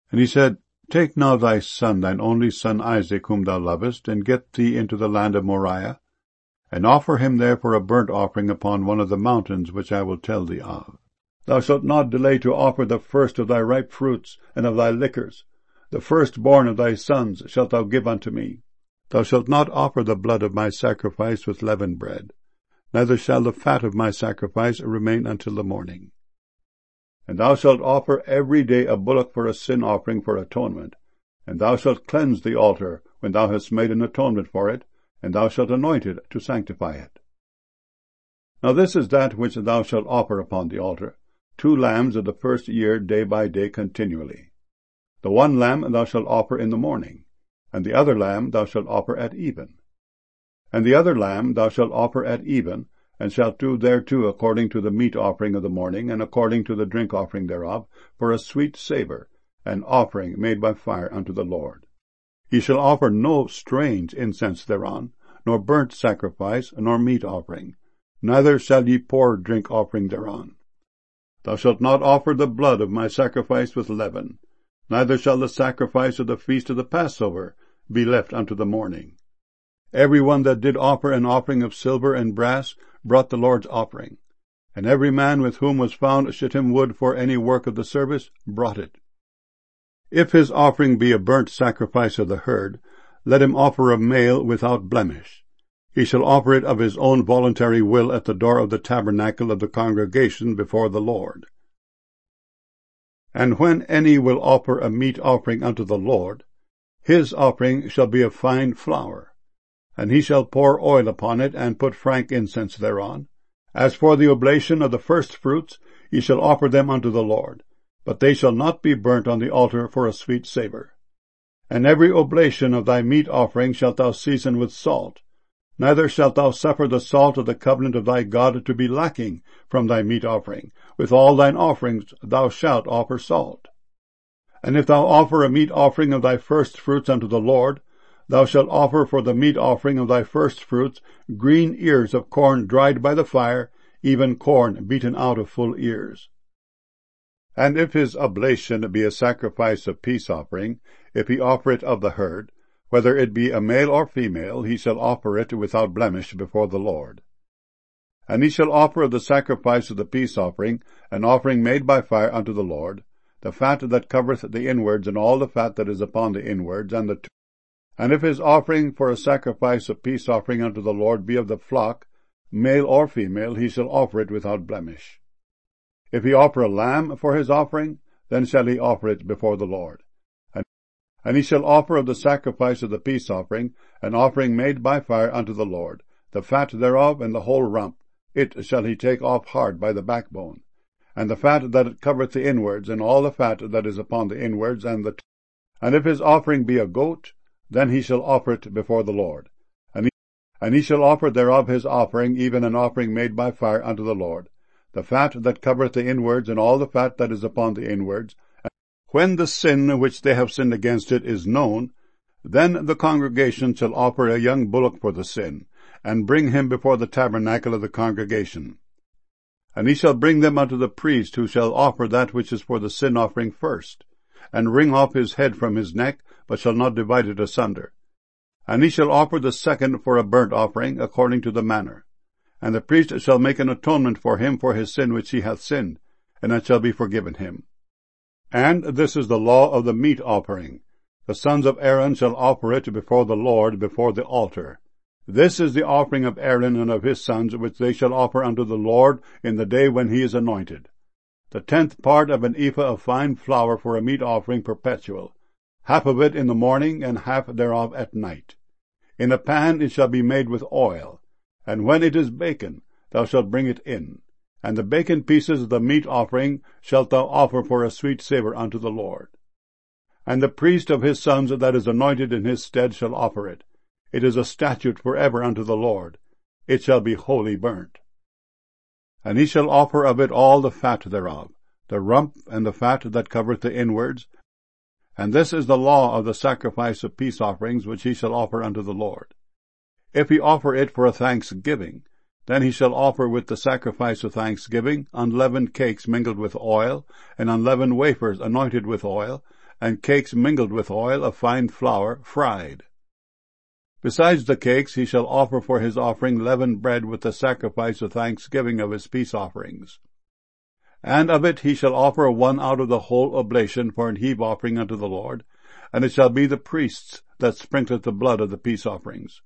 And he said, Take now thy son, thine only son Isaac, whom thou lovest, and get thee into the land of Moriah, and offer him there for a burnt offering upon one of the mountains which I will tell thee of. Thou shalt not delay to offer the first of thy ripe fruits and of thy liquors. The firstborn of thy sons shalt thou give unto me. Thou shalt not offer the blood of my sacrifice with leavened bread, neither shall the fat of my sacrifice remain until the morning. And thou shalt offer every day a bullock for a sin offering for atonement, and thou shalt cleanse the altar when thou hast made an atonement for it, and thou shalt anoint it to sanctify it. Now this is that which thou shalt offer upon the altar, 2 lambs of the first year day by day continually. The one lamb thou shalt offer in the morning, and the other lamb thou shalt offer at even. And the other lamb thou shalt offer at even, and shalt do thereto according to the meat offering of the morning, and according to the drink offering thereof, for a sweet savour, an offering made by fire unto the Lord. Ye shall offer no strange incense thereon, nor burnt sacrifice, nor meat offering, neither shall ye pour drink offering thereon. Thou shalt not offer the blood of my sacrifice with leaven, neither shall the sacrifice of the feast of the Passover be left unto the morning. Every one that did offer an offering of silver and brass brought the Lord's offering, and every man with whom was found shittim wood for any work of the service brought it. If his offering be a burnt sacrifice of the herd, let him offer a male without blemish. He shall offer it of his own voluntary will at the door of the tabernacle of the congregation before the Lord. And when any will offer a meat offering unto the Lord, his offering shall be of fine flour, and he shall pour oil upon it, and put frankincense thereon. As for the oblation of the firstfruits, ye shall offer them unto the Lord, but they shall not be burnt on the altar for a sweet savour. And every oblation of thy meat offering shalt thou season with salt, neither shalt thou suffer the salt of the covenant of thy God to be lacking from thy meat offering. With all thine offerings thou shalt offer salt. And if thou offer a meat offering of thy firstfruits unto the Lord, thou shalt offer for the meat offering of thy firstfruits green ears of corn dried by the fire, even corn beaten out of full ears. And if his oblation be a sacrifice of peace offering, if he offer it of the herd, whether it be a male or female, he shall offer it without blemish before the Lord. And he shall offer of the sacrifice of the peace offering an offering made by fire unto the Lord, the fat that covereth the inwards, and all the fat that is upon the inwards, and if his offering for a sacrifice of peace offering unto the Lord be of the flock, male or female, he shall offer it without blemish. If he offer a lamb for his offering, then shall he offer it before the Lord. And he shall offer of the sacrifice of the peace offering an offering made by fire unto the Lord, the fat thereof and the whole rump, it shall he take off hard by the backbone, and the fat that covereth the inwards, and all the fat that is upon the inwards, and if his offering be a goat, then he shall offer it before the Lord. And he shall offer thereof his offering, even an offering made by fire unto the Lord, the fat that covereth the inwards, and all the fat that is upon the inwards. And when the sin which they have sinned against it is known, then the congregation shall offer a young bullock for the sin, and bring him before the tabernacle of the congregation. And he shall bring them unto the priest, who shall offer that which is for the sin offering first, and wring off his head from his neck, but shall not divide it asunder. And he shall offer the second for a burnt offering, according to the manner. And the priest shall make an atonement for him for his sin which he hath sinned, and it shall be forgiven him. And this is the law of the meat offering. The sons of Aaron shall offer it before the Lord, before the altar. This is the offering of Aaron and of his sons, which they shall offer unto the Lord in the day when he is anointed. The 10th part of an ephah of fine flour for a meat offering perpetual, half of it in the morning, and half thereof at night. In a pan it shall be made with oil, and when it is baken, thou shalt bring it in. And the baken pieces of the meat offering shalt thou offer for a sweet savour unto the Lord. And the priest of his sons that is anointed in his stead shall offer it. It is a statute for ever unto the Lord. It shall be wholly burnt. And he shall offer of it all the fat thereof, the rump and the fat that covereth the inwards. And this is the law of the sacrifice of peace offerings, which he shall offer unto the Lord. If he offer it for a thanksgiving, Then he shall offer with the sacrifice of thanksgiving unleavened cakes mingled with oil, and unleavened wafers anointed with oil, and cakes mingled with oil of fine flour fried. Besides the cakes he shall offer for his offering leavened bread with the sacrifice of thanksgiving of his peace offerings. And of it he shall offer one out of the whole oblation for an heave offering unto the Lord, and it shall be the priests that sprinkleth the blood of the peace offerings.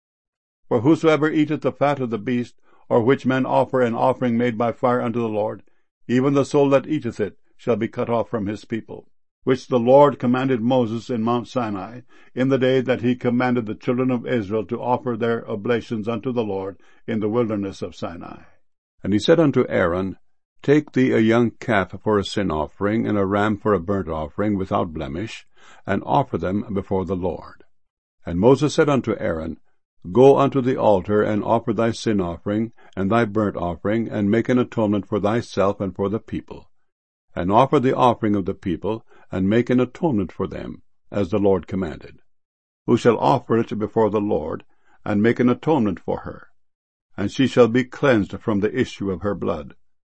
For whosoever eateth the fat of the beast, or which men offer an offering made by fire unto the Lord, even the soul that eateth it shall be cut off from his people, which the Lord commanded Moses in Mount Sinai, in the day that he commanded the children of Israel to offer their oblations unto the Lord in the wilderness of Sinai. And he said unto Aaron, Take thee a young calf for a sin offering, and a ram for a burnt offering without blemish, and offer them before the Lord. And Moses said unto Aaron, Go unto the altar, and offer thy sin offering, and thy burnt offering, and make an atonement for thyself and for the people. And offer the offering of the people, and make an atonement for them, as the Lord commanded. Who shall offer it before the Lord, and make an atonement for her, and she shall be cleansed from the issue of her blood.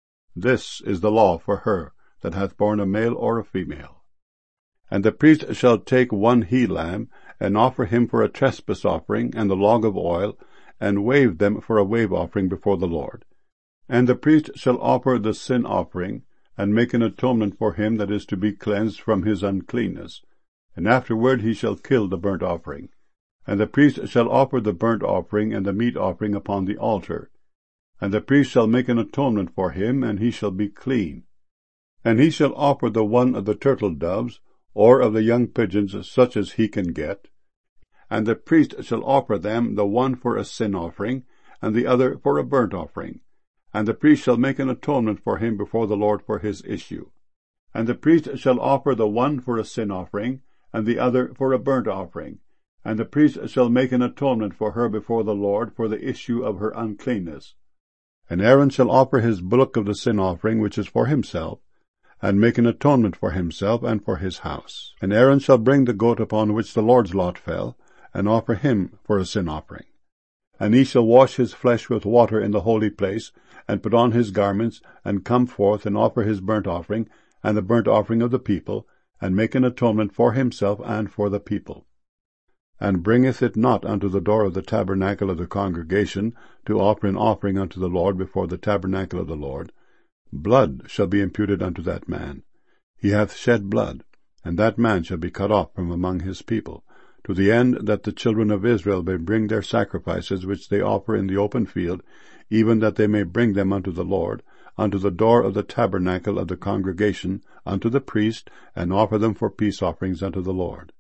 This is the law for her that hath borne a male or a female. And the priest shall take one he-lamb, and offer him for a trespass offering, and the log of oil, and wave them for a wave offering before the Lord. And the priest shall offer the sin offering, and make an atonement for him that is to be cleansed from his uncleanness. And afterward he shall kill the burnt offering. And the priest shall offer the burnt offering and the meat offering upon the altar. And the priest shall make an atonement for him, and he shall be clean. And he shall offer the one of the turtle doves, or of the young pigeons, such as he can get. And the priest shall offer them, the one for a sin offering, and the other for a burnt offering. And the priest shall make an atonement for him before the Lord for his issue. And the priest shall offer the one for a sin offering, and the other for a burnt offering. And the priest shall make an atonement for her before the Lord for the issue of her uncleanness. And Aaron shall offer his bullock of the sin offering, which is for himself, and make an atonement for himself and for his house. And Aaron shall bring the goat upon which the Lord's lot fell, and offer him for a sin offering. And he shall wash his flesh with water in the holy place, and put on his garments, and come forth, and offer his burnt offering, and the burnt offering of the people, and make an atonement for himself and for the people. And bringeth it not unto the door of the tabernacle of the congregation, to offer an offering unto the Lord before the tabernacle of the Lord, blood shall be imputed unto that man. He hath shed blood, and that man shall be cut off from among his people, to the end that the children of Israel may bring their sacrifices which they offer in the open field, even that they may bring them unto the Lord, unto the door of the tabernacle of the congregation, unto the priest, and offer them for peace offerings unto the Lord.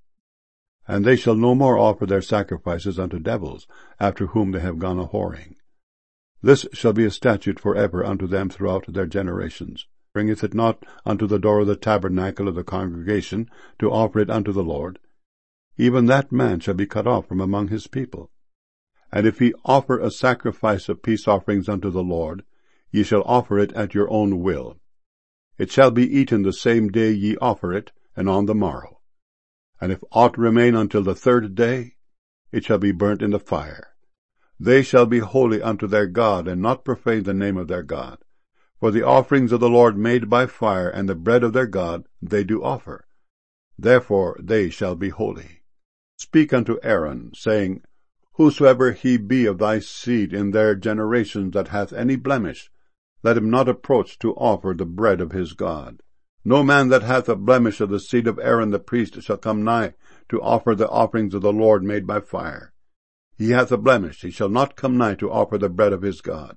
And they shall no more offer their sacrifices unto devils, after whom they have gone a-whoring. This shall be a statute for ever unto them throughout their generations. Bringeth it not unto the door of the tabernacle of the congregation, to offer it unto the Lord, even that man shall be cut off from among his people. And if he offer a sacrifice of peace offerings unto the Lord, ye shall offer it at your own will. It shall be eaten the same day ye offer it, and on the morrow. And if aught remain until the third day, it shall be burnt in the fire. They shall be holy unto their God, and not profane the name of their God. For the offerings of the Lord made by fire, and the bread of their God, they do offer. Therefore they shall be holy. Speak unto Aaron, saying, Whosoever he be of thy seed in their generations that hath any blemish, let him not approach to offer the bread of his God. No man that hath a blemish of the seed of Aaron the priest shall come nigh to offer the offerings of the Lord made by fire. He hath a blemish, he shall not come nigh to offer the bread of his God.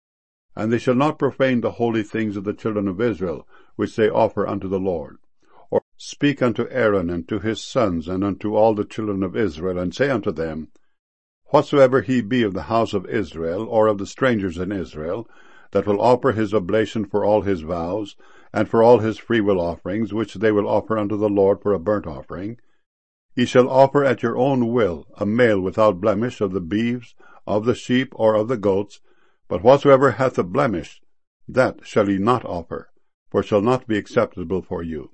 And they shall not profane the holy things of the children of Israel, which they offer unto the Lord. Or speak unto Aaron and to his sons and unto all the children of Israel, and say unto them, Whatsoever he be of the house of Israel, or of the strangers in Israel, that will offer his oblation for all his vows, and for all his freewill offerings, which they will offer unto the Lord for a burnt offering, ye shall offer at your own will a male without blemish of the beeves, of the sheep, or of the goats, but whatsoever hath a blemish, that shall ye not offer, for it shall not be acceptable for you.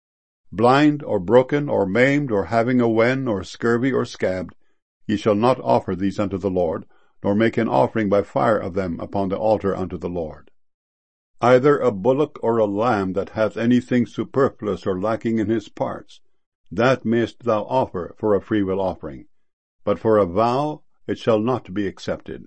Blind, or broken, or maimed, or having a wen, or scurvy, or scabbed, ye shall not offer these unto the Lord, nor make an offering by fire of them upon the altar unto the Lord. Either a bullock or a lamb that hath anything superfluous or lacking in his parts, that mayest thou offer for a freewill offering, but for a vow it shall not be accepted.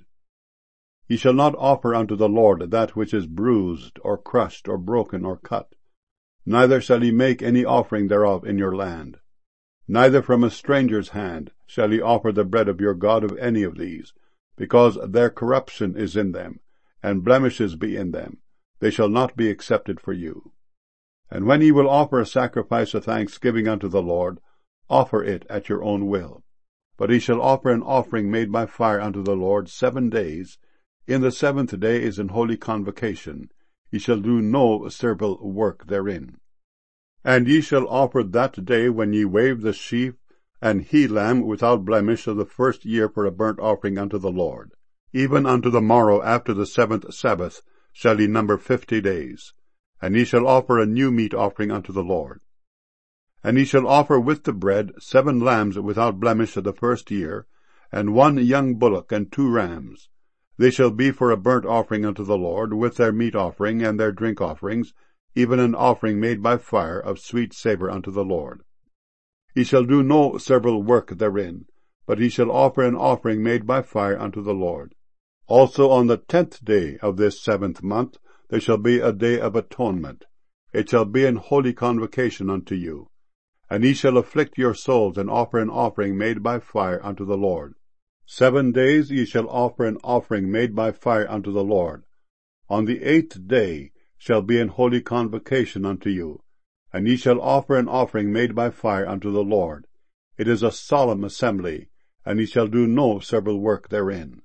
Ye shall not offer unto the Lord that which is bruised, or crushed, or broken, or cut, neither shall ye make any offering thereof in your land. Neither from a stranger's hand shall ye offer the bread of your God of any of these, because their corruption is in them, and blemishes be in them. They shall not be accepted for you. And when ye will offer a sacrifice of thanksgiving unto the Lord, offer it at your own will. But ye shall offer an offering made by fire unto the Lord 7 days. In the 7th day is an holy convocation. Ye shall do no servile work therein. And ye shall offer that day when ye wave the sheaf and he-lamb without blemish of the 1st year for a burnt offering unto the Lord. Even unto the morrow after the 7th Sabbath shall ye number 50 days. And ye shall offer a new meat offering unto the Lord. And ye shall offer with the bread 7 lambs without blemish of the 1st year, and 1 young bullock, and 2 rams. They shall be for a burnt offering unto the Lord, with their meat offering and their drink offerings, even an offering made by fire of sweet savour unto the Lord. Ye shall do no servile work therein, but ye shall offer an offering made by fire unto the Lord. Also on the 10th day of this 7th month there shall be a day of atonement. It shall be an holy convocation unto you. And ye shall afflict your souls, and offer an offering made by fire unto the Lord. 7 days ye shall offer an offering made by fire unto the Lord. On the 8th day shall be an holy convocation unto you, and ye shall offer an offering made by fire unto the Lord. It is a solemn assembly, and ye shall do no servile work therein.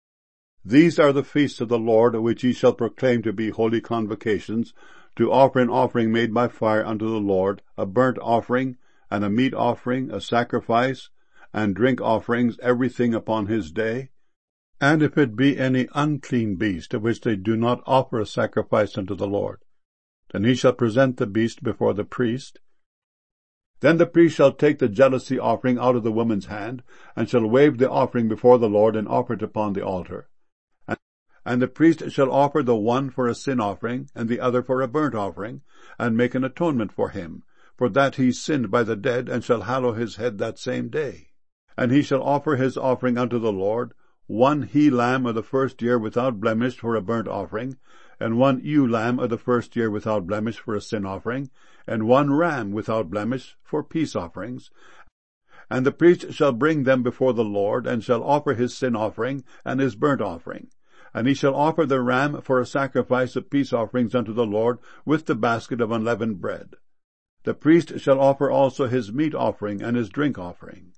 These are the feasts of the Lord, which ye shall proclaim to be holy convocations, to offer an offering made by fire unto the Lord, a burnt offering, and a meat offering, a sacrifice, and drink offerings, everything upon his day. And if it be any unclean beast, of which they do not offer a sacrifice unto the Lord, then he shall present the beast before the priest. Then the priest shall take the jealousy offering out of the woman's hand, and shall wave the offering before the Lord, and offer it upon the altar. And the priest shall offer the one for a sin offering, and the other for a burnt offering, and make an atonement for him, for that he sinned by the dead, and shall hallow his head that same day. And he shall offer his offering unto the Lord, 1 he-lamb of the 1st year without blemish for a burnt offering, and 1 ewe-lamb of the 1st year without blemish for a sin offering, and 1 ram without blemish for peace offerings. And the priest shall bring them before the Lord, and shall offer his sin offering and his burnt offering. And he shall offer the ram for a sacrifice of peace offerings unto the Lord, with the basket of unleavened bread. The priest shall offer also his meat offering and his drink offering.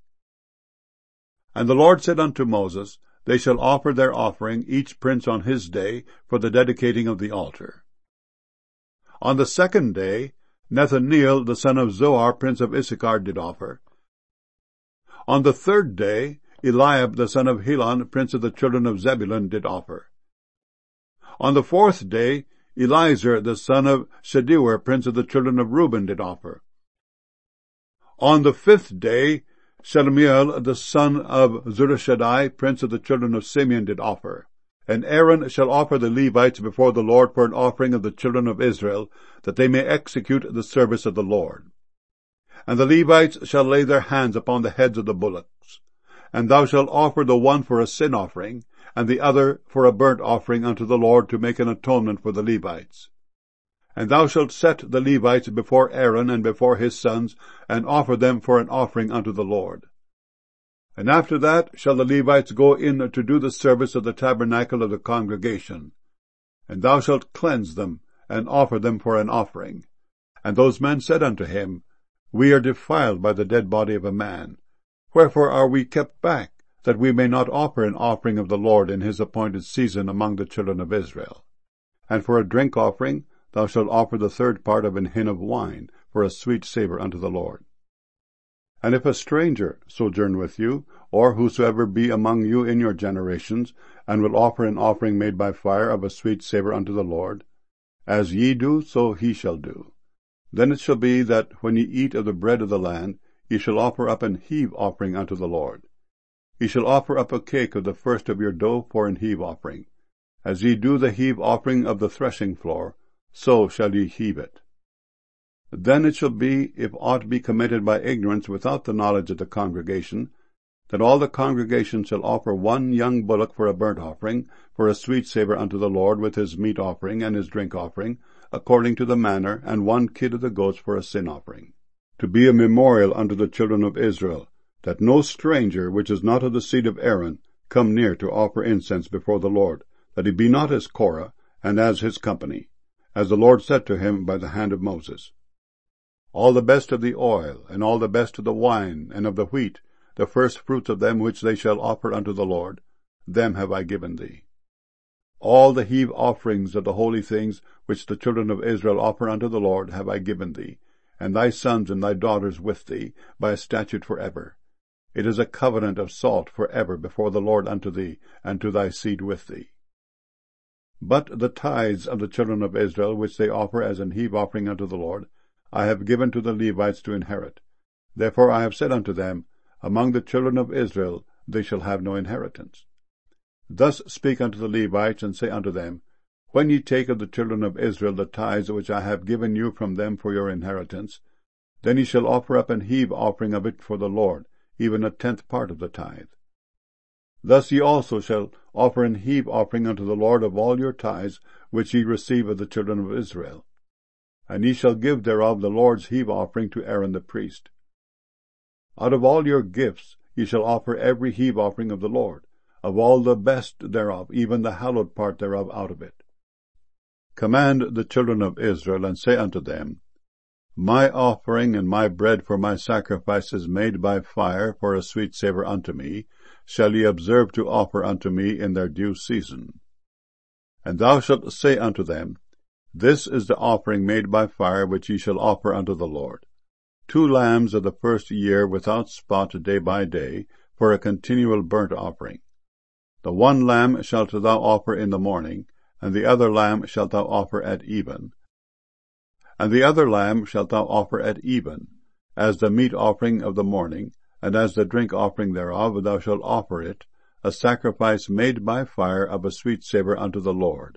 And the Lord said unto Moses, They shall offer their offering, each prince on his day, for the dedicating of the altar. On the 2nd day, Nethaneel the son of Zoar, prince of Issachar, did offer. On the 3rd day, Eliab the son of Helon, prince of the children of Zebulun, did offer. On the 4th day, Eliezer the son of Shedeur, prince of the children of Reuben, did offer. On the 5th day, Shelumiel the son of Zurishaddai, prince of the children of Simeon, did offer. And Aaron shall offer the Levites before the Lord for an offering of the children of Israel, that they may execute the service of the Lord. And the Levites shall lay their hands upon the heads of the bullocks. And thou shalt offer the one for a sin offering, and the other for a burnt offering unto the Lord, to make an atonement for the Levites. And thou shalt set the Levites before Aaron and before his sons, and offer them for an offering unto the Lord. And after that shall the Levites go in to do the service of the tabernacle of the congregation. And thou shalt cleanse them, and offer them for an offering. And those men said unto him, We are defiled by the dead body of a man. Wherefore are we kept back, that we may not offer an offering of the Lord in his appointed season among the children of Israel? And for a drink offering thou shalt offer the 3rd part of an hin of wine, for a sweet savour unto the Lord. And if a stranger sojourn with you, or whosoever be among you in your generations, and will offer an offering made by fire of a sweet savour unto the Lord, as ye do, so he shall do. Then it shall be that when ye eat of the bread of the land, ye shall offer up an heave offering unto the Lord. Ye shall offer up a cake of the first of your dough for an heave offering. As ye do the heave offering of the threshing floor, so shall ye heave it. Then it shall be, if aught be committed by ignorance without the knowledge of the congregation, that all the congregation shall offer one young bullock for a burnt offering, for a sweet savour unto the Lord, with his meat offering and his drink offering, according to the manner, and one kid of the goats for a sin offering, to be a memorial unto the children of Israel, that no stranger which is not of the seed of Aaron come near to offer incense before the Lord, that he be not as Korah, and as his company, as the Lord said to him by the hand of Moses. All the best of the oil, and all the best of the wine, and of the wheat, the first fruits of them which they shall offer unto the Lord, them have I given thee. All the heave offerings of the holy things which the children of Israel offer unto the Lord have I given thee, and thy sons and thy daughters with thee, by a statute for ever. It is a covenant of salt for ever before the Lord unto thee, and to thy seed with thee. But the tithes of the children of Israel, which they offer as an heave offering unto the Lord, I have given to the Levites to inherit. Therefore I have said unto them, Among the children of Israel they shall have no inheritance. Thus speak unto the Levites, and say unto them, When ye take of the children of Israel the tithes which I have given you from them for your inheritance, then ye shall offer up an heave offering of it for the Lord, even a 10th part of the tithe. Thus ye also shall offer an heave offering unto the Lord of all your tithes which ye receive of the children of Israel. And ye shall give thereof the Lord's heave offering to Aaron the priest. Out of all your gifts ye shall offer every heave offering of the Lord, of all the best thereof, even the hallowed part thereof out of it. Command the children of Israel, and say unto them, My offering and my bread for my sacrifices made by fire for a sweet savour unto me, shall ye observe to offer unto me in their due season. And thou shalt say unto them, This is the offering made by fire which ye shall offer unto the Lord. 2 lambs of the first year without spot day by day, for a continual burnt offering. The 1 lamb shalt thou offer in the morning, and the other lamb shalt thou offer at even. And the other lamb shalt thou offer at even, as the meat offering of the morning, and as the drink offering thereof thou shalt offer it, a sacrifice made by fire of a sweet savour unto the Lord.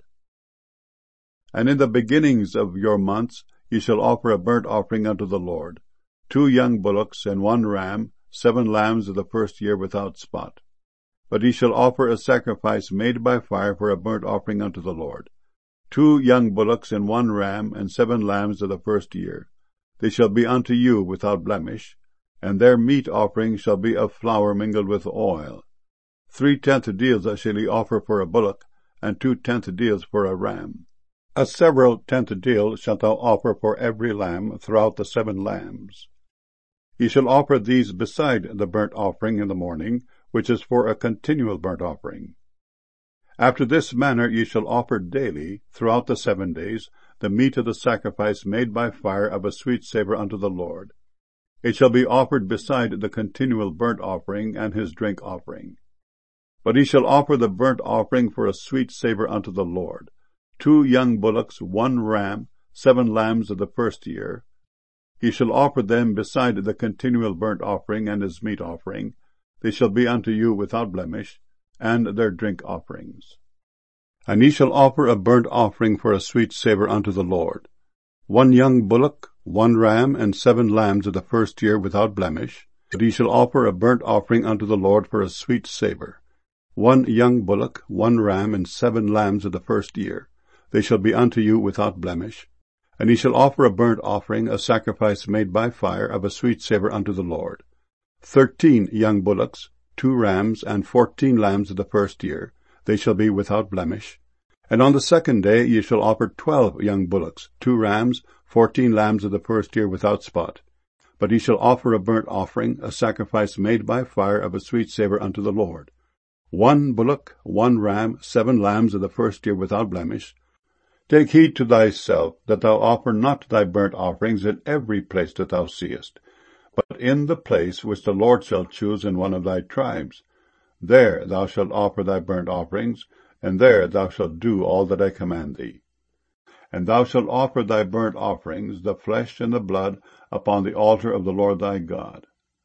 And in the beginnings of your months ye shall offer a burnt offering unto the Lord, 2 young bullocks and 1 ram, 7 lambs of the first year without spot. But ye shall offer a sacrifice made by fire for a burnt offering unto the Lord, 2 young bullocks and 1 ram, and 7 lambs of the first year. They shall be unto you without blemish, and their meat offering shall be of flour mingled with oil. 3/10 deals shall ye offer for a bullock, and 2/10 deals for a ram. A several 10th deal shalt thou offer for every lamb throughout the 7 lambs. Ye shall offer these beside the burnt offering in the morning, which is for a continual burnt offering. After this manner ye shall offer daily, throughout the 7 days, the meat of the sacrifice made by fire of a sweet savour unto the Lord. It shall be offered beside the continual burnt offering and his drink offering. But ye shall offer the burnt offering for a sweet savour unto the Lord, 2 young bullocks, 1 ram, 7 lambs of the first year. Ye shall offer them beside the continual burnt offering and his meat offering. They shall be unto you without blemish, and their drink offerings. And ye shall offer a burnt offering for a sweet savour unto the Lord, 1 young bullock, 1 ram, and 7 lambs of the first year without blemish. But ye shall offer a burnt offering unto the Lord for a sweet savour, 1 young bullock, 1 ram, and 7 lambs of the first year. They shall be unto you without blemish. And ye shall offer a burnt offering, a sacrifice made by fire of a sweet savour unto the Lord, 13 young bullocks, 2 rams, and 14 lambs of the first year. They shall be without blemish. And on the 2nd day ye shall offer 12 young bullocks, 2 rams, 14 lambs of the first year without spot. But ye shall offer a burnt offering, a sacrifice made by fire of a sweet savour unto the Lord, 1 bullock, 1 ram, 7 lambs of the first year without blemish. Take heed to thyself, that thou offer not thy burnt offerings in every place that thou seest, but in the place which the Lord shall choose in one of thy tribes. There thou shalt offer thy burnt offerings, and there thou shalt do all that I command thee. And thou shalt offer thy burnt offerings, the flesh and the blood, upon the altar of the Lord thy God.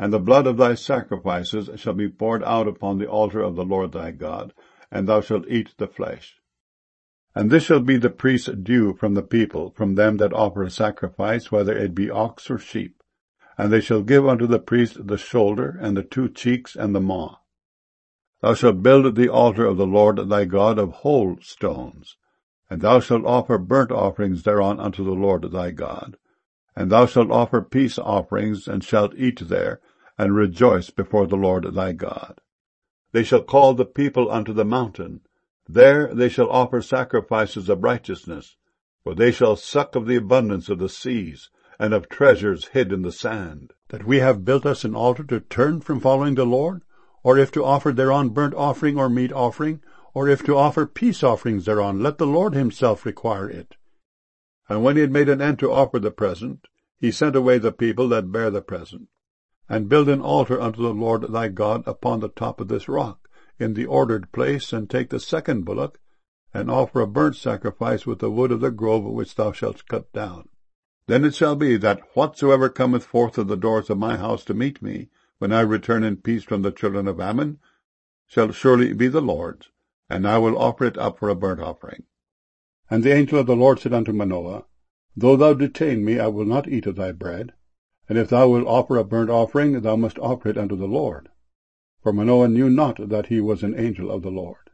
And the blood of thy sacrifices shall be poured out upon the altar of the Lord thy God, and thou shalt eat the flesh. And this shall be the priest's due from the people, from them that offer a sacrifice, whether it be ox or sheep. And they shall give unto the priest the shoulder, and the 2 cheeks, and the maw. Thou shalt build the altar of the Lord thy God of whole stones, and thou shalt offer burnt offerings thereon unto the Lord thy God. And thou shalt offer peace offerings, and shalt eat there, and rejoice before the Lord thy God. They shall call the people unto the mountain. There they shall offer sacrifices of righteousness, for they shall suck of the abundance of the seas, and of treasures hid in the sand. That we have built us an altar to turn from following the Lord, or if to offer thereon burnt offering or meat offering, or if to offer peace offerings thereon, let the Lord himself require it. And when he had made an end to offer the present, he sent away the people that bare the present, and build an altar unto the Lord thy God upon the top of this rock, in the ordered place, and take the 2nd bullock, and offer a burnt sacrifice with the wood of the grove which thou shalt cut down. Then it shall be that whatsoever cometh forth of the doors of my house to meet me, when I return in peace from the children of Ammon, shall surely be the Lord's, and I will offer it up for a burnt offering. And the angel of the Lord said unto Manoah, Though thou detain me, I will not eat of thy bread, and if thou wilt offer a burnt offering, thou must offer it unto the Lord. For Manoah knew not that he was an angel of the Lord.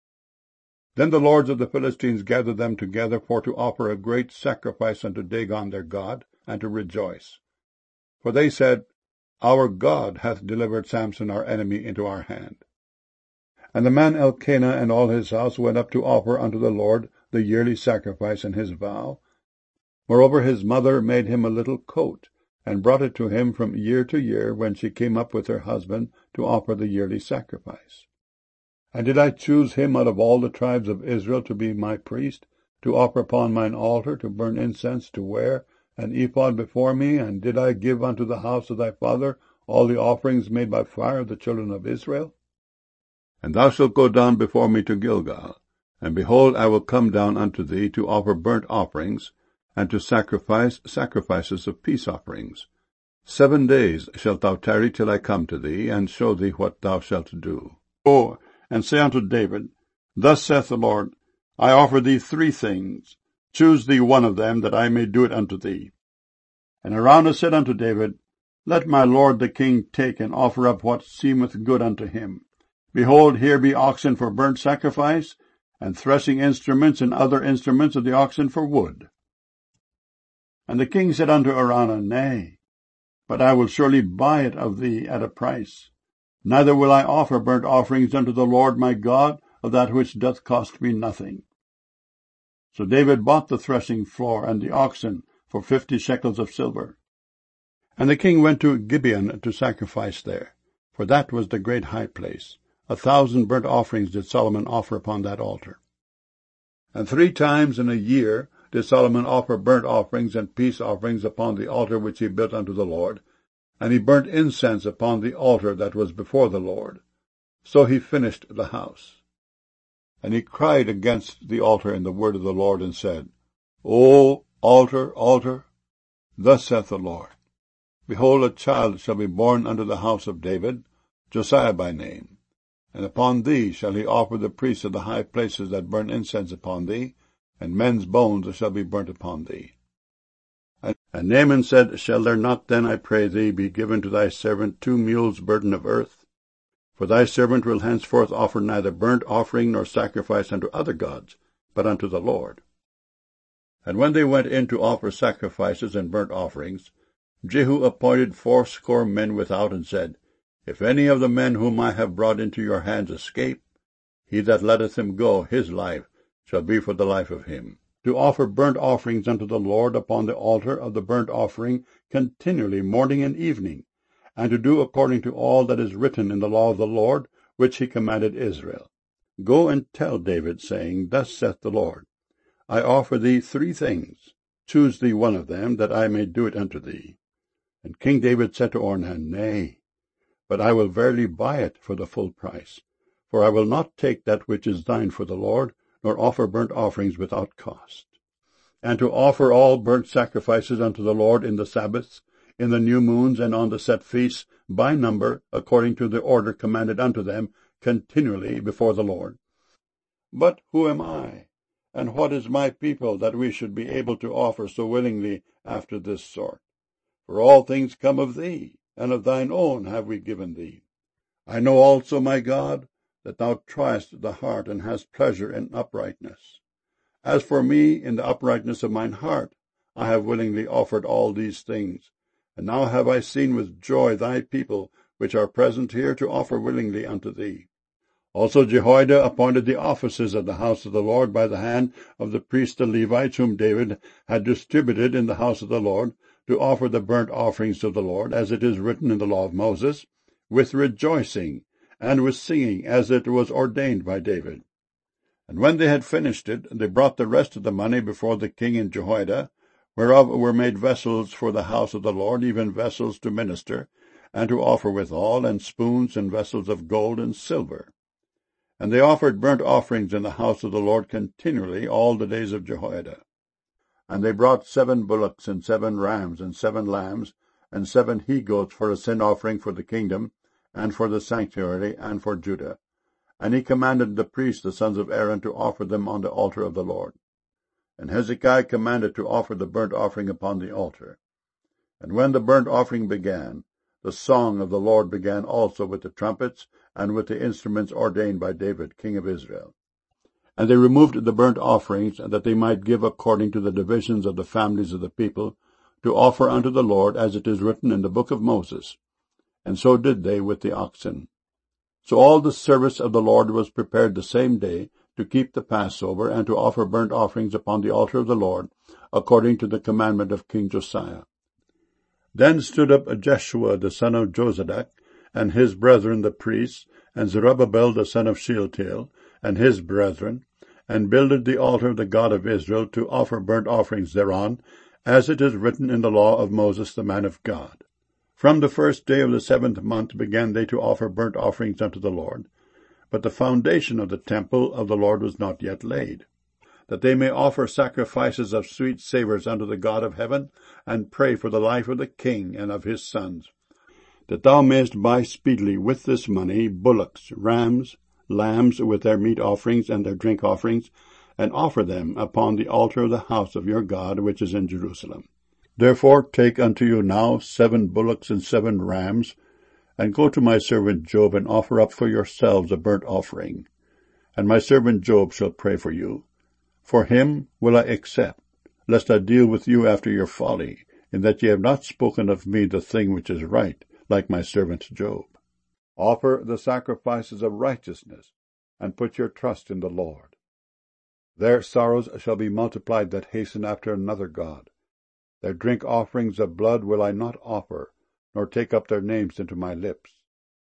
Then the lords of the Philistines gathered them together for to offer a great sacrifice unto Dagon their god, and to rejoice. For they said, Our God hath delivered Samson our enemy into our hand. And the man Elkanah and all his house went up to offer unto the Lord the yearly sacrifice and his vow. Moreover his mother made him a little coat, and brought it to him from year to year, when she came up with her husband to offer the yearly sacrifice. And did I choose him out of all the tribes of Israel to be my priest, to offer upon mine altar, to burn incense, to wear an ephod before me, and did I give unto the house of thy father all the offerings made by fire of the children of Israel? And thou shalt go down before me to Gilgal, and behold, I will come down unto thee to offer burnt offerings, and to sacrifice sacrifices of peace offerings. 7 days shalt thou tarry till I come to thee, and show thee what thou shalt do. Go, and say unto David, Thus saith the Lord, I offer thee 3 things. Choose thee one of them, that I may do it unto thee. And Araunah said unto David, Let my lord the king take and offer up what seemeth good unto him. Behold, here be oxen for burnt sacrifice, and threshing instruments and other instruments of the oxen for wood. And the king said unto Araunah, Nay, but I will surely buy it of thee at a price. Neither will I offer burnt offerings unto the Lord my God of that which doth cost me nothing. So David bought the threshing floor and the oxen for 50 shekels of silver. And the king went to Gibeon to sacrifice there, for that was the great high place. 1,000 burnt offerings did Solomon offer upon that altar. And 3 times in a year did Solomon offer burnt offerings and peace offerings upon the altar which he built unto the Lord, and he burnt incense upon the altar that was before the Lord. So he finished the house. And he cried against the altar in the word of the Lord, and said, O altar, altar, thus saith the Lord, Behold, a child shall be born unto the house of David, Josiah by name, and upon thee shall he offer the priests of the high places that burn incense upon thee, and men's bones shall be burnt upon thee. And Naaman said, Shall there not then, I pray thee, be given to thy servant 2 mules' burden of earth? For thy servant will henceforth offer neither burnt offering nor sacrifice unto other gods, but unto the Lord. And when they went in to offer sacrifices and burnt offerings, Jehu appointed 80 men without, and said, If any of the men whom I have brought into your hands escape, he that letteth him go, his life shall be for the life of him. To offer burnt offerings unto the Lord upon the altar of the burnt offering continually, morning and evening, and to do according to all that is written in the law of the Lord, which he commanded Israel. Go and tell David, saying, Thus saith the Lord, I offer thee 3 things. Choose thee one of them, that I may do it unto thee. And King David said to Ornan, Nay, but I will verily buy it for the full price. For I will not take that which is thine for the Lord, nor offer burnt offerings without cost. And to offer all burnt sacrifices unto the Lord in the Sabbaths, in the new moons and on the set feasts, by number, according to the order commanded unto them, continually before the Lord. But who am I, and what is my people, that we should be able to offer so willingly after this sort? For all things come of thee, and of thine own have we given thee. I know also, my God, that thou triest the heart, and hast pleasure in uprightness. As for me, in the uprightness of mine heart, I have willingly offered all these things. And now have I seen with joy thy people, which are present here, to offer willingly unto thee. Also Jehoiada appointed the offices of the house of the Lord by the hand of the priests the Levites, whom David had distributed in the house of the Lord, to offer the burnt offerings to the Lord, as it is written in the law of Moses, with rejoicing, and with singing, as it was ordained by David. And when they had finished it, they brought the rest of the money before the king and Jehoiada, whereof were made vessels for the house of the Lord, even vessels to minister, and to offer withal, and spoons and vessels of gold and silver. And they offered burnt offerings in the house of the Lord continually all the days of Jehoiada. And they brought 7 bullocks, and 7 rams, and 7 lambs, and 7 he-goats for a sin offering for the kingdom, and for the sanctuary, and for Judah. And he commanded the priests, the sons of Aaron, to offer them on the altar of the Lord. And Hezekiah commanded to offer the burnt offering upon the altar. And when the burnt offering began, the song of the Lord began also with the trumpets, and with the instruments ordained by David, king of Israel. And they removed the burnt offerings, that they might give according to the divisions of the families of the people, to offer unto the Lord, as it is written in the book of Moses. And so did they with the oxen. So all the service of the Lord was prepared the same day, to keep the Passover, and to offer burnt offerings upon the altar of the Lord, according to the commandment of King Josiah. Then stood up Jeshua the son of Jozadak, and his brethren the priests, and Zerubbabel the son of Shealtiel, and his brethren, and builded the altar of the God of Israel, to offer burnt offerings thereon, as it is written in the law of Moses the man of God. From the first day of the 7th month began they to offer burnt offerings unto the Lord. But the foundation of the temple of the Lord was not yet laid, that they may offer sacrifices of sweet savours unto the God of heaven, and pray for the life of the king and of his sons, that thou mayest buy speedily with this money bullocks, rams, lambs, with their meat offerings and their drink offerings, and offer them upon the altar of the house of your God, which is in Jerusalem. Therefore take unto you now 7 bullocks and 7 rams, and go to my servant Job, and offer up for yourselves a burnt offering. And my servant Job shall pray for you. For him will I accept, lest I deal with you after your folly, in that ye have not spoken of me the thing which is right, like my servant Job. Offer the sacrifices of righteousness, and put your trust in the Lord. Their sorrows shall be multiplied that hasten after another God. Their drink offerings of blood will I not offer, nor take up their names into my lips.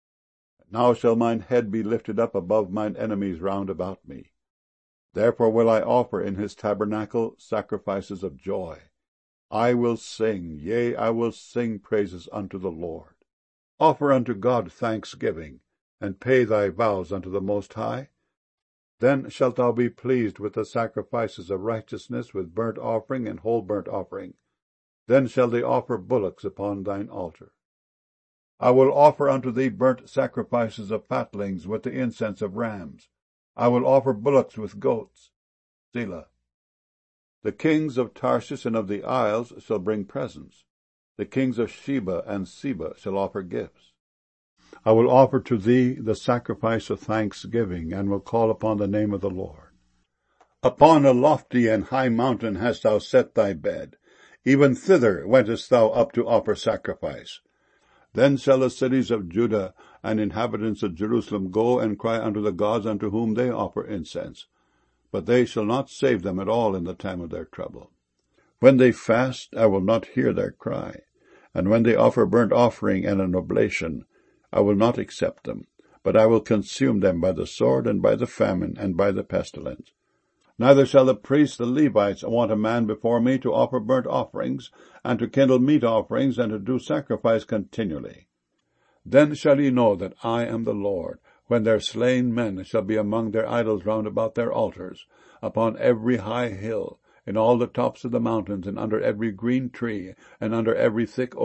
Now shall mine head be lifted up above mine enemies round about me. Therefore will I offer in his tabernacle sacrifices of joy. I will sing, yea, I will sing praises unto the Lord. Offer unto God thanksgiving, and pay thy vows unto the Most High. Then shalt thou be pleased with the sacrifices of righteousness, with burnt offering and whole burnt offering. Then shall they offer bullocks upon thine altar. I will offer unto thee burnt sacrifices of fatlings with the incense of rams. I will offer bullocks with goats. Selah. The kings of Tarshish and of the isles shall bring presents. The kings of Sheba and Seba shall offer gifts. I will offer to thee the sacrifice of thanksgiving, and will call upon the name of the Lord. Upon a lofty and high mountain hast thou set thy bed. Even thither wentest thou up to offer sacrifice. Then shall the cities of Judah and inhabitants of Jerusalem go and cry unto the gods unto whom they offer incense. But they shall not save them at all in the time of their trouble. When they fast, I will not hear their cry. And when they offer burnt offering and an oblation, I will not accept them, but I will consume them by the sword, and by the famine, and by the pestilence. Neither shall the priests, the Levites, want a man before me to offer burnt offerings, and to kindle meat offerings, and to do sacrifice continually. Then shall ye know that I am the Lord, when their slain men shall be among their idols round about their altars, upon every high hill, in all the tops of the mountains, and under every green tree, and under every thick oak,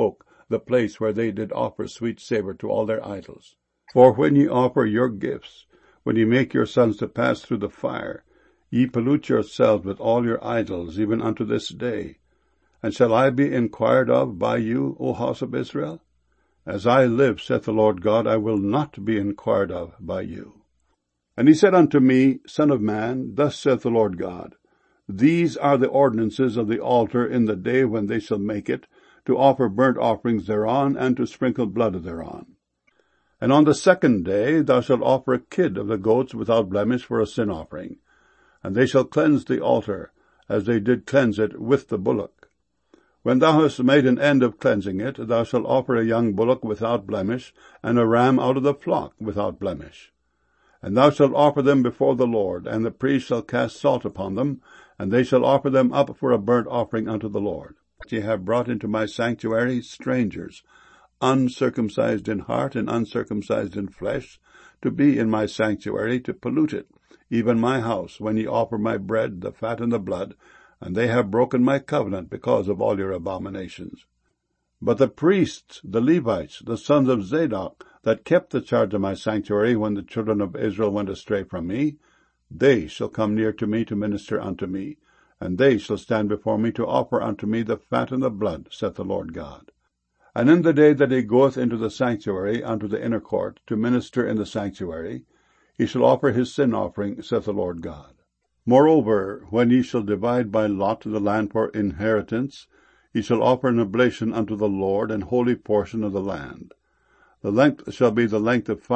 the place where they did offer sweet savour to all their idols. For when ye offer your gifts, when ye make your sons to pass through the fire, ye pollute yourselves with all your idols, even unto this day. And shall I be inquired of by you, O house of Israel? As I live, saith the Lord God, I will not be inquired of by you. And he said unto me, Son of man, thus saith the Lord God, These are the ordinances of the altar in the day when they shall make it, to offer burnt offerings thereon, and to sprinkle blood thereon. And on the second day thou shalt offer a kid of the goats without blemish for a sin offering. And they shall cleanse the altar, as they did cleanse it with the bullock. When thou hast made an end of cleansing it, thou shalt offer a young bullock without blemish, and a ram out of the flock without blemish. And thou shalt offer them before the Lord, and the priest shall cast salt upon them, and they shall offer them up for a burnt offering unto the Lord. Ye have brought into my sanctuary strangers, uncircumcised in heart and uncircumcised in flesh, to be in my sanctuary, to pollute it, even my house, when ye offer my bread, the fat and the blood, and they have broken my covenant because of all your abominations. But the priests, the Levites, the sons of Zadok, that kept the charge of my sanctuary when the children of Israel went astray from me, they shall come near to me to minister unto me, and they shall stand before me to offer unto me the fat and the blood, saith the Lord God. And in the day that he goeth into the sanctuary unto the inner court, to minister in the sanctuary, he shall offer his sin offering, saith the Lord God. Moreover, when ye shall divide by lot the land for inheritance, ye shall offer an oblation unto the Lord, an holy portion of the land. The length shall be the length of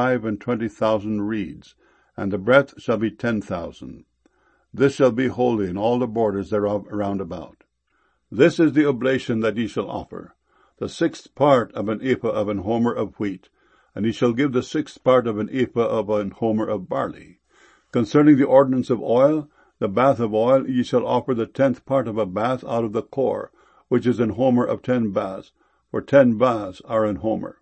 25,000 reeds, and the breadth shall be 10,000. This shall be holy in all the borders thereof round about. This is the oblation that ye shall offer, the 6th part of an ephah of an homer of wheat, and ye shall give the 6th part of an ephah of an homer of barley. Concerning the ordinance of oil, the bath of oil, ye shall offer the 10th part of a bath out of the core, which is an homer of 10 baths, for 10 baths are an homer.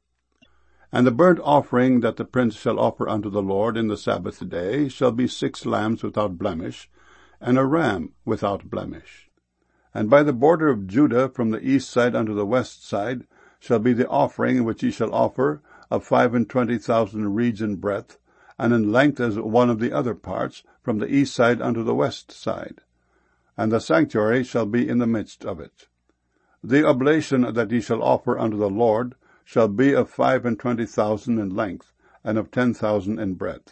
And the burnt offering that the prince shall offer unto the Lord in the Sabbath day shall be 6 lambs without blemish, and a ram without blemish. And by the border of Judah from the east side unto the west side shall be the offering which ye shall offer of 25,000 reeds in breadth, and in length as one of the other parts, from the east side unto the west side. And the sanctuary shall be in the midst of it. The oblation that ye shall offer unto the Lord shall be of 25,000 in length, and of 10,000 in breadth.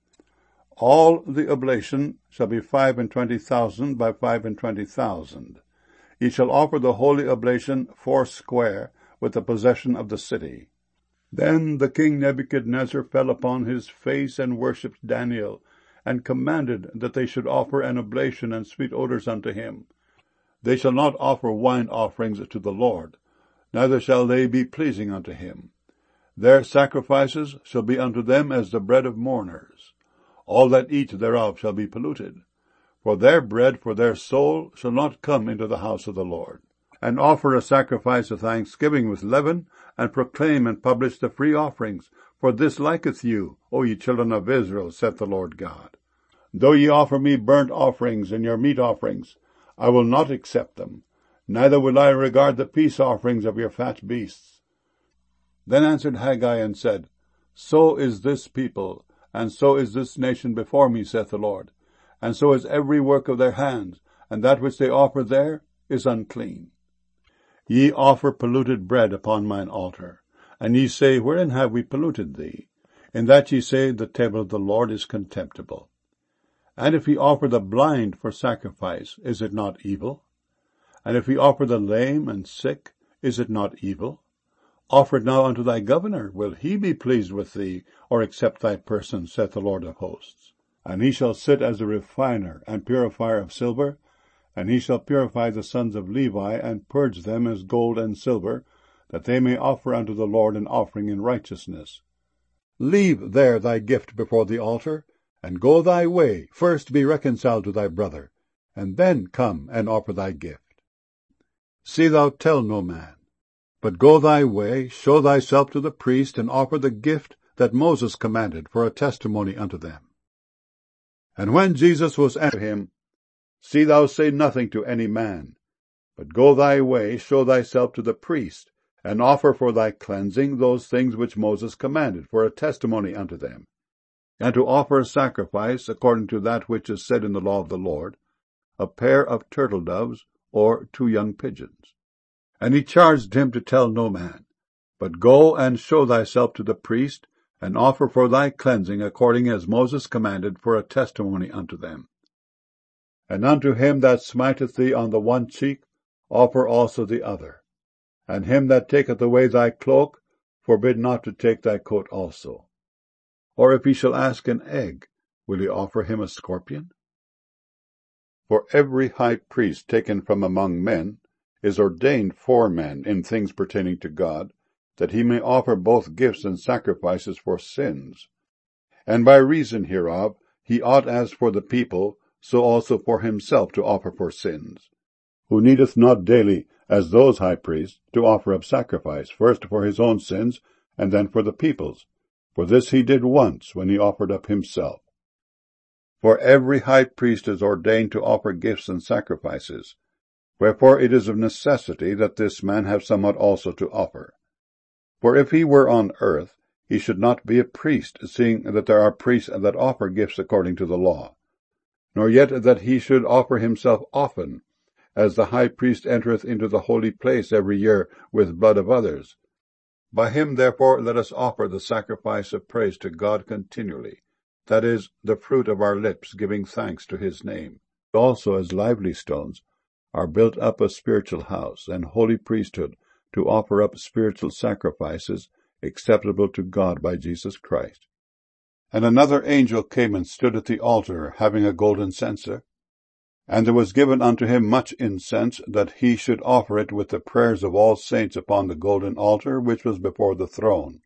All the oblation shall be 25,000 by 25,000. Ye shall offer the holy oblation foursquare, with the possession of the city. Then the king Nebuchadnezzar fell upon his face and worshipped Daniel, and commanded that they should offer an oblation and sweet odors unto him. They shall not offer wine offerings to the Lord, neither shall they be pleasing unto him. Their sacrifices shall be unto them as the bread of mourners. All that eat thereof shall be polluted. For their bread for their soul shall not come into the house of the Lord. And offer a sacrifice of thanksgiving with leaven, and proclaim and publish the free offerings, for this liketh you, O ye children of Israel, saith the Lord God. Though ye offer me burnt offerings and your meat offerings, I will not accept them, neither will I regard the peace offerings of your fat beasts. Then answered Haggai and said, So is this people, and so is this nation before me, saith the Lord, and so is every work of their hands, and that which they offer there is unclean. Ye offer polluted bread upon mine altar, and ye say, Wherein have we polluted thee? In that ye say, The table of the Lord is contemptible. And if ye offer the blind for sacrifice, is it not evil? And if ye offer the lame and sick, is it not evil? Offer it now unto thy governor. Will he be pleased with thee, or accept thy person, saith the Lord of hosts? And he shall sit as a refiner and purifier of silver, and he shall purify the sons of Levi, and purge them as gold and silver, that they may offer unto the Lord an offering in righteousness. Leave there thy gift before the altar, and go thy way. First be reconciled to thy brother, and then come and offer thy gift. See thou tell no man, but go thy way, show thyself to the priest, and offer the gift that Moses commanded for a testimony unto them. And when Jesus was unto him, See thou say nothing to any man, but go thy way, show thyself to the priest, and offer for thy cleansing those things which Moses commanded, for a testimony unto them, and to offer a sacrifice according to that which is said in the law of the Lord, a pair of turtle doves, or 2 young pigeons. And he charged him to tell no man, but go and show thyself to the priest, and offer for thy cleansing according as Moses commanded, for a testimony unto them. And unto him that smiteth thee on the one cheek, offer also the other. And him that taketh away thy cloak, forbid not to take thy coat also. Or if he shall ask an egg, will he offer him a scorpion? For every high priest taken from among men is ordained for men in things pertaining to God, that he may offer both gifts and sacrifices for sins. And by reason hereof he ought as for the people, so also for himself to offer for sins, who needeth not daily, as those high priests, to offer up sacrifice, first for his own sins, and then for the people's. For this he did once, when he offered up himself. For every high priest is ordained to offer gifts and sacrifices. Wherefore it is of necessity that this man have somewhat also to offer. For if he were on earth, he should not be a priest, seeing that there are priests that offer gifts according to the law. Nor yet that he should offer himself often, as the high priest entereth into the holy place every year with blood of others. By him therefore let us offer the sacrifice of praise to God continually, that is, the fruit of our lips, giving thanks to his name. Also as lively stones are built up a spiritual house, and holy priesthood, to offer up spiritual sacrifices acceptable to God by Jesus Christ. And another angel came and stood at the altar, having a golden censer. And there was given unto him much incense, that he should offer it with the prayers of all saints upon the golden altar which was before the throne.